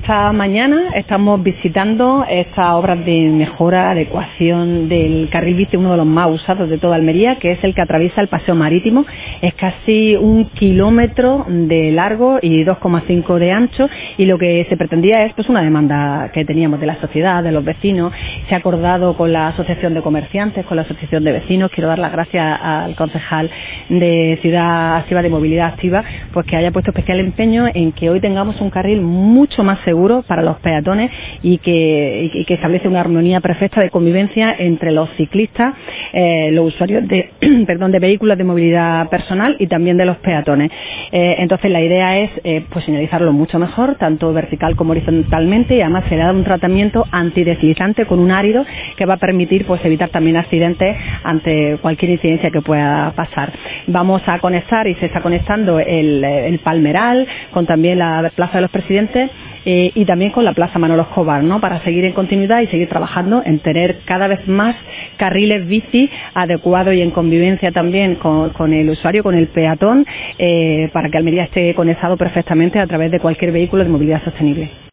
esta mañana estamos visitando estas obras de mejora, adecuación del carril bici, uno de los más usados de toda Almería, que es el que atraviesa el paseo marítimo. Es casi 1 kilómetro de largo y 2,5 de ancho, y lo que se pretendía es pues una demanda que teníamos de la sociedad, de los vecinos. Se ha acordado con la Asociación de Comerciantes, con la Asociación de Vecinos. Quiero dar las gracias al concejal de Ciudad Activa, de Movilidad Activa, pues que haya puesto especial empeño en que hoy tengamos un carril mucho más seguro para los peatones y que establece una armonía perfecta de convivencia entre los ciclistas, los usuarios de de vehículos de movilidad personal y también de los peatones. Entonces la idea es pues señalizarlo mucho mejor, tanto vertical como horizontalmente, y además se le da un tratamiento antideslizante con un árido que va a permitir pues evitar también accidentes ante cualquier incidencia que pueda pasar. Vamos a conectar, y se está conectando, el Palmeral con también la Plaza de los Presidentes y también con la Plaza Manolo Escobar, ¿no?, para seguir en continuidad y seguir trabajando en tener cada vez más carriles bici adecuados y en convivencia también con el usuario, con el peatón, para que Almería esté conectado perfectamente a través de cualquier vehículo de movilidad sostenible.